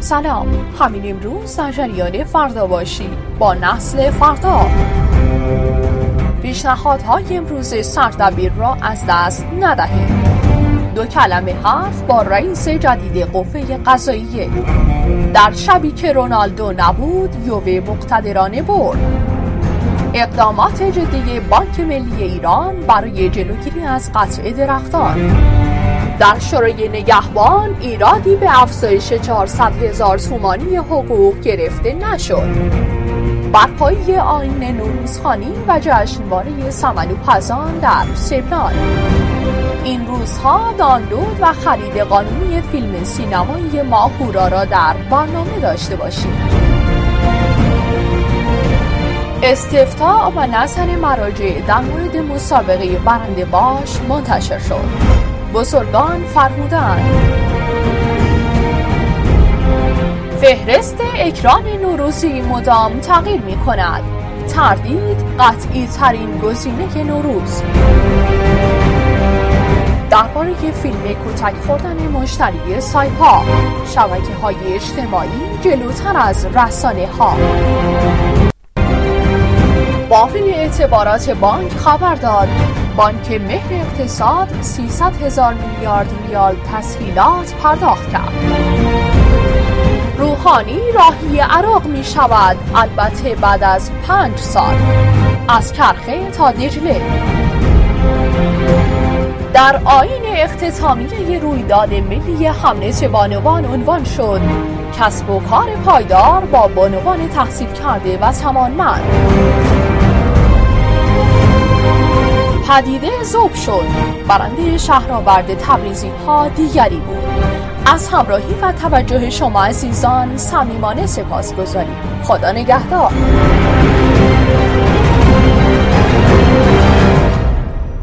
سلام، همین امروز در جریان فردا باشی با نسل فردا. پیشنهادهای امروز سردبیر را از دست ندهید. 2 کلمه حرف با رئیس جدید قوه قضاییه. در شبی که رونالدو نبود، یووه مقتدرانه برد. اقدامات جدی بانک ملی ایران برای جلوگیری از قطع درختان. در شورای نگهبان ایرادی به افزایش 400,000 تومانی حقوق گرفته نشد. برپایی آیین نوروزخانی و جشنواره سمنوپزان در سپلان. این روزها دانلود و خرید قانونی فیلم سینمایی ماهورا را در برنامه داشته باشید. استفتاء و نظر مراجع در مورد مسابقه برنده باش منتشر شد. بزرگان فرمودند فهرست اکران نوروزی مدام تغییر می کند. تردید قطعی ترین گزینه نوروز. درباره فیلم کتک خوردن مشتری سایپا، شبکه‌های اجتماعی جلوتر از رسانه ها. بافین اعتبارات بانک خبر داد بانک مهر اقتصاد 300,000 میلیارد ریال تسهیلات پرداخت کرد. روحانی راهی عراق می شود، البته بعد از 5 سال. از کرخه تا دجله. در آیین اختتامیه رویداد ملی حمله بانوان عنوان شد کسب و کار پایدار با بانوان تحصیل کرده و توانمند. پدیده ذوب شد. برنده شهرآورد تبریزی ها دیگری بود. از همراهی و توجه شما عزیزان صمیمانه سپاسگزاریم. خدا نگهدار.